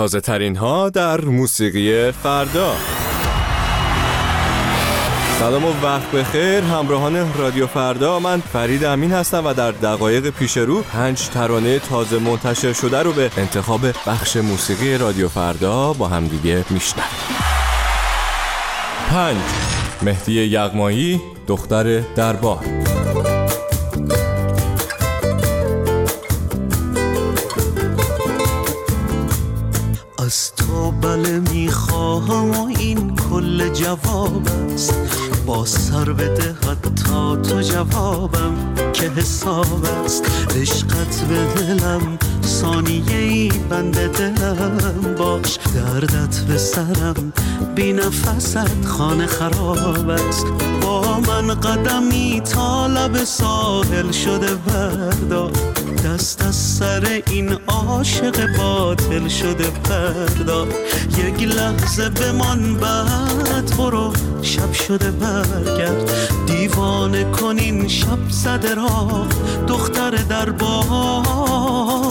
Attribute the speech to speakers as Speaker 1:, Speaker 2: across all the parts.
Speaker 1: تازه ترین ها در موسیقی فردا. سلام و وقت بخیر همراهان رادیو فردا، من فرید امین هستم و در دقایق پیش رو 5 ترانه تازه منتشر شده رو به انتخاب بخش موسیقی رادیو فردا با هم دیگه میشنویم. 5. مهدی یغمایی، دختر دربار.
Speaker 2: از تو بله میخواهم و این کل جواب است، با سر بده حتی تو جوابم که حساب است. عشقت به دلم ثانیه‌ای بند دلم باش، دردت به سرم بی نفست خانه خراب است. با من قدمی تا لب ساحل شده بردار، دست از سر این عاشق باطل شده بردار. یک لحظه بمان بعد برو، شب شده برگرد. دیوانه کنین شب زده را دختر دربار.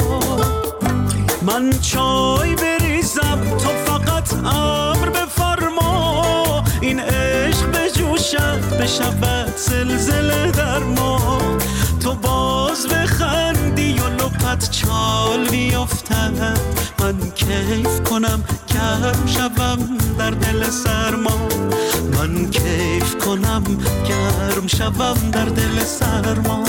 Speaker 2: من چای بریزم تو فقط امر بفرما، این عشق بجوشد بشود زلزله در ما. تو باز بخندی و لپت چال بیفتد، من کیف کنم گرم شوم در دل سرما. من کیف کنم گرم شوم در دل سرما.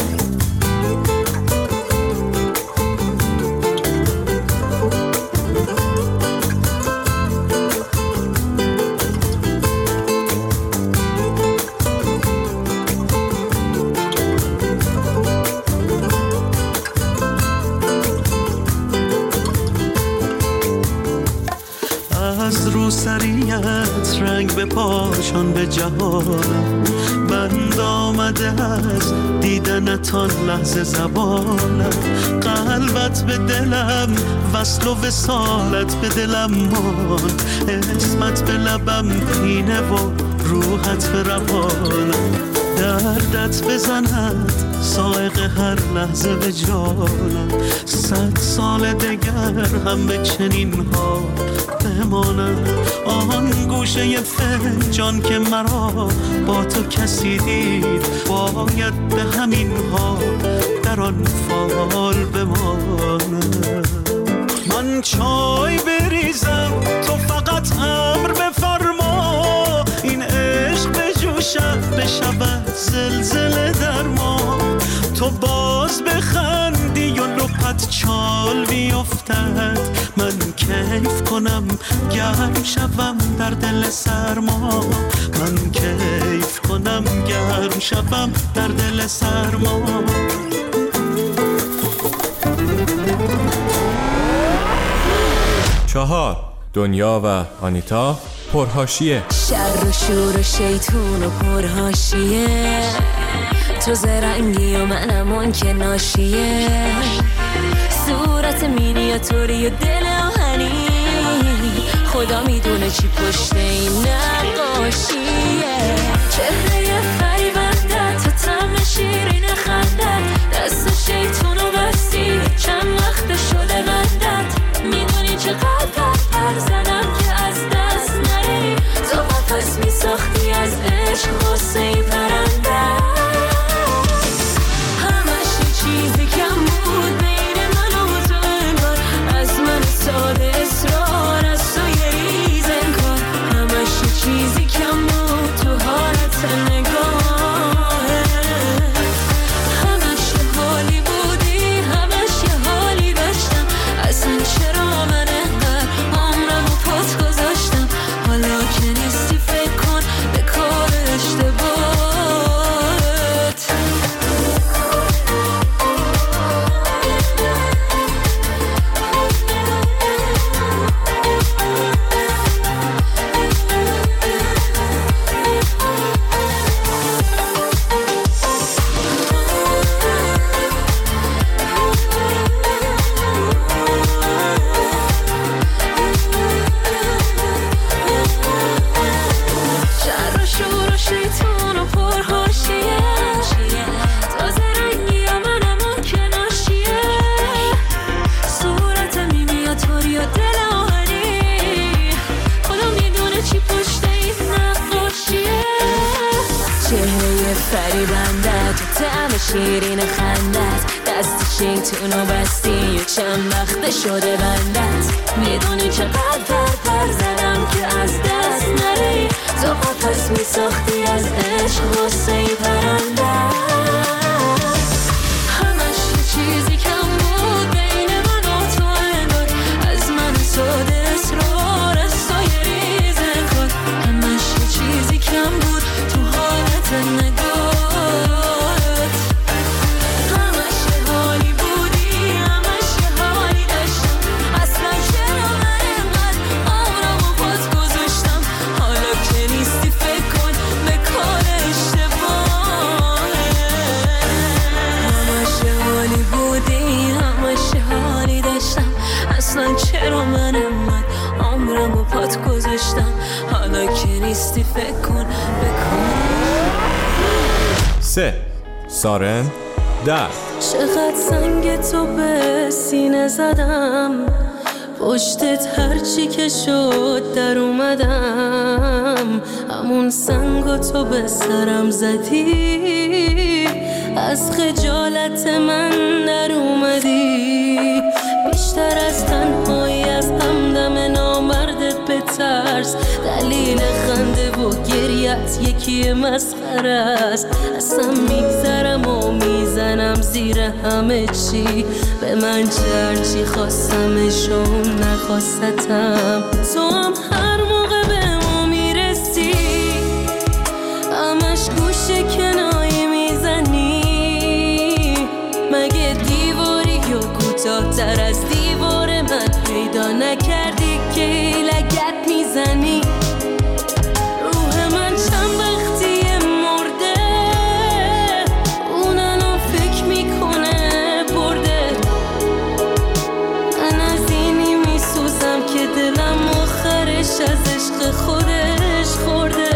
Speaker 2: از رو سریت رنگ به پاشان به جهانم، بند آمده از دیدنتان لحظه زبانم. قلبت به دلم وصل و وصالت به دلم مان، اسمت به لبم پینه و روحت به روانم. دردت بزند سائق هر لحظه به جانم، 100 سال دگر هم به چنین ها بمانم. آن گوشه فنجان که مرا با تو کسی دید، باید به همین ها در آن فال بمانم. من چای بریزم تو فقط امر بفرما، این عشق بجوشد بشود زلزله در ما. تو باز بخندی و لپت چال بیفتد، من کیف کنم گرم شوم در دل سرما. من کیف کنم گرم شوم در دل سرما.
Speaker 1: 4. دنیا و آنیتا، پرحاشیه.
Speaker 3: شر و شور و شیطون و پرحاشیه، تو زرنگی و منم اون که ناشیه. صورت مینیاتوری و دل آهنی، خدا میدونه چی پشت این نقاشیه. چهره فریبنده تو طعم شیرین خندت، دست شیطون و بستی چند وقت شده بندت. میدونی چقدر پر زدم که از دست نری، تو قفس میساختی از عشق غصه پرنده. همش چیزی کم بود بین من و تو، انگار از من ساده اصرار از تو یه ریز انگار. همش چیزی کم بود تو حالت نگاه، همش حال شیرین خندت، دست شیطونو بستی و چند وقت شده بندت. میدونی چقدر پر زدم که از دست نری، تو قفس میساختی از عشق واسه ای پرندت. همش یه چیزی کم بود بین من و تو، انگار از من ساده اصرار از تو یه ریزه کن. همش یه چیزی کم بود تو حالت نگاه، چرا من انقدر عمرم و پات گذاشتم، حالا که نیستی فکر کن بکن.
Speaker 1: 3. سارن درد.
Speaker 3: چقدر سنگ تو به سینه زدم، پشتت هرچی که شد در اومدم، همون سنگو تو به سرم زدی، از خجالت من در اومدی. بیشتر از تنهایی از همدم نامردت به ترس، دلیل خنده و گریت یکی مسخره است. اصلا میگذرم و میزنم زیر همه چی، به من چرچی خواستمش و نخواستم. تو هم هر موقع به ما میرسی همش گوشه کنایی میزنی، مگه دیواری و کوتاه‌تر از دیوار من پیدا نکردی که لگد میزنی؟ روح من چند وقتی مرده، اون الان فکر میکنه برده. من از اینی میسوزم که دلم آخرش از عشق خودش خورده.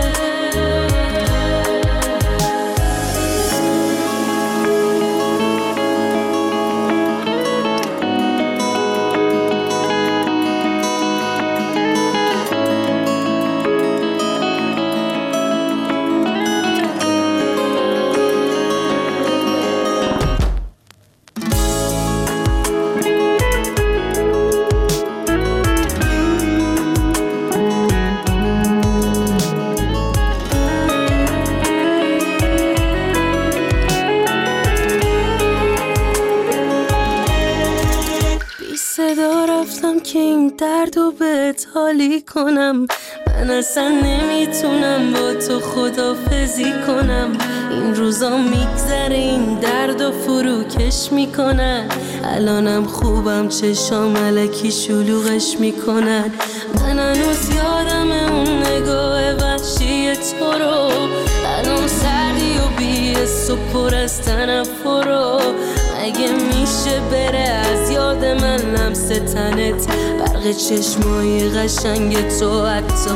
Speaker 3: که این دردو بهت حالی کنم، من اصلا نمیتونم با تو خدافزی کنم. این روزا میگذره این دردو فروکش میکنن، الانم خوبم چشام الکی شلوغش میکنن. من هنوز یادم اون نگاه وحشی تو رو، الان سردی و بی‌حس و پر از تنفر. مگه میشه بره از یاد من لمس تنت، برق چشمای قشنگ تو حتی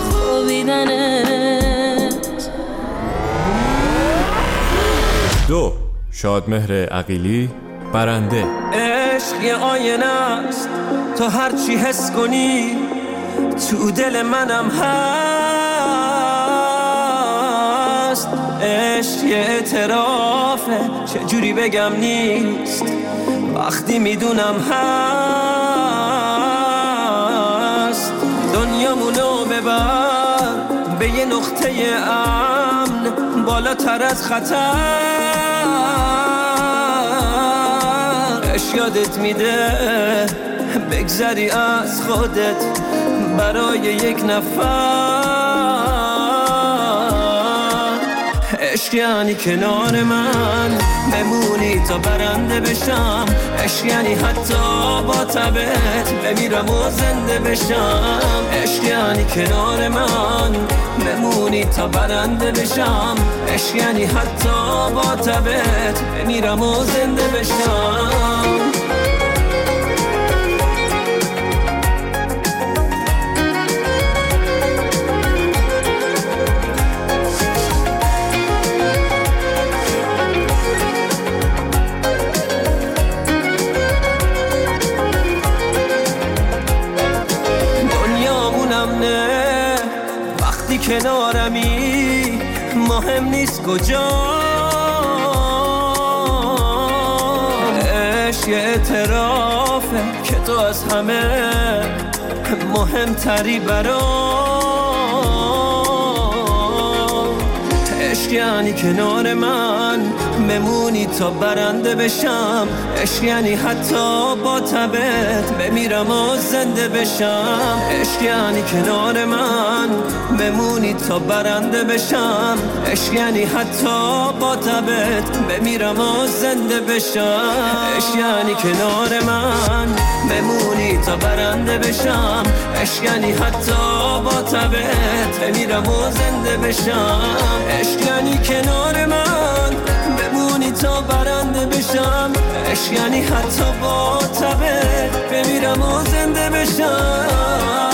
Speaker 3: خوابیدنت.
Speaker 1: 2. شادمهر عقیلی برنده.
Speaker 4: عشق یه آینه است، تو هرچی حس کنی تو دل منم هست. عشق یه اعترافه، چجوری بگم نیست، وقتی میدونم هست. دنیامونو ببر به یه نقطه امن، بالاتر از خطر. عشق یادت میده بگذری از خودت برای یک نفر. عشق یعنی کنار من بمونی تا برنده بشم، عشق یعنی حتی با تبت بمیرم و زنده بشم. عشق یعنی کنار من بمونی تا برنده بشم، عشق یعنی حتی با تبت بمیرم و زنده بشم. کنارمی مهم نیست کجا، دلش یه اعترافه که تو از همه مهمتری برام. عشق یعنی کنار من بمونی تا برنده بشم، عشق یعنی حتی با تبت بمیرم و زنده بشم. عشق یعنی کنار من بمونی تا برنده بشم، عشق یعنی حتی با تبت بمیرم و زنده بشم. عشق یعنی کنار من بمونی تا برنده بشم، عشق یعنی حتی با تبت بمیرم و زنده بشم. عشق یعنی کنار من بمونی تا برنده بشم، عشق یعنی حتی با تبت بمیرم و زنده بشم.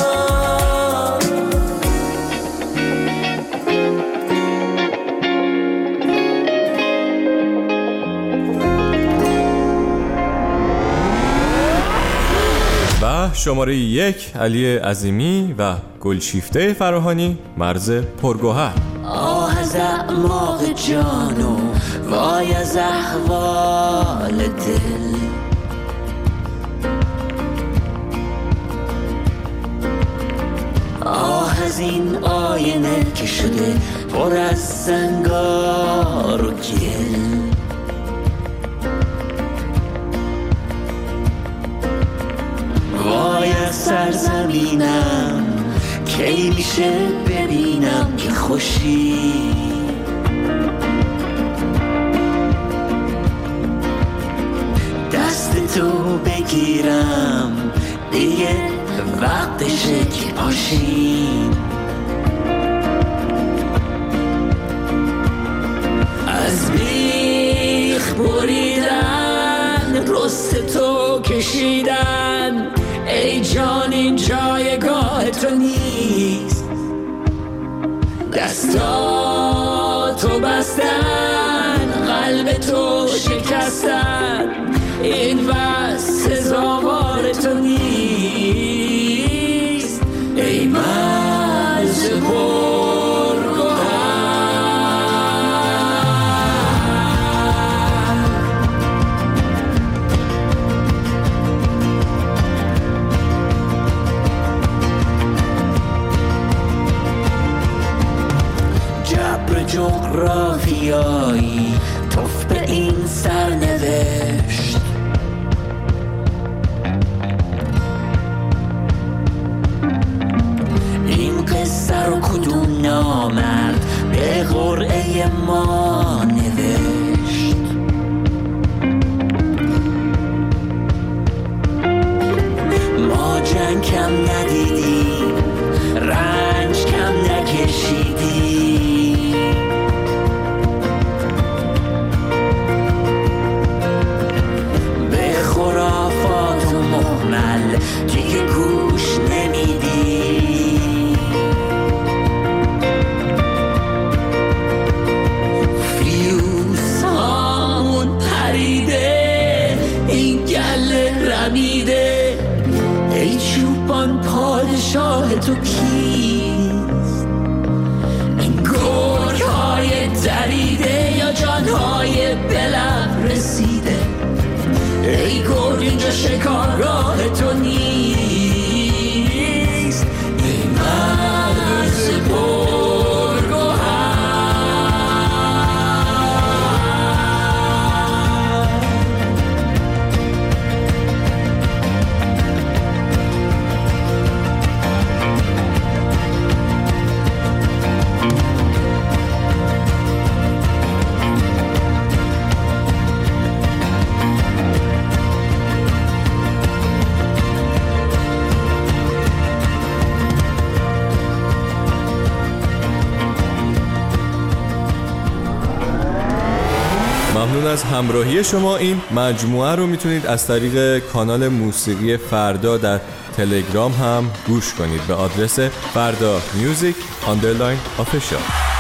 Speaker 1: و شماره 1 علی عظیمی و گلشیفته فراهانی مرز پرگوهر.
Speaker 5: آه از اعماق جانو وای از احوال دل، آه از این آینه که شده پر از زنگار و گل. وای از سرزمینم کی میشه ببینم که خوشی، دست تو بگیرم دیگه وقتشه که پاشیم. از بیخ بریدن رست تو کشیدن، ای جان این جایگاه تو نیست. دستاتو بستن قلب تو شکستن، این بس سزاوار تو نیست. ای مرز جغرافیایی توف به این سرنوشت، این قصه رو کدوم نامرد به قرعه ما نوشت. ما جنگ کم ندیدیم، رنج کم نکشیدیم، دیگه گوش نمیدی. فیوز هامون پریده، این گله رمیده، ای چوبان پادشاه تو کیست؟ این گرگ های دریده یا جانهای بلب رسیده، ای گرگ اینجا شکارگاه تو نیست. ای مرز پرگوهر.
Speaker 1: ممنون از همراهی شما. این مجموعه رو میتونید از طریق کانال موسیقی فردا در تلگرام هم گوش کنید به آدرس فردا میوزیک _ official.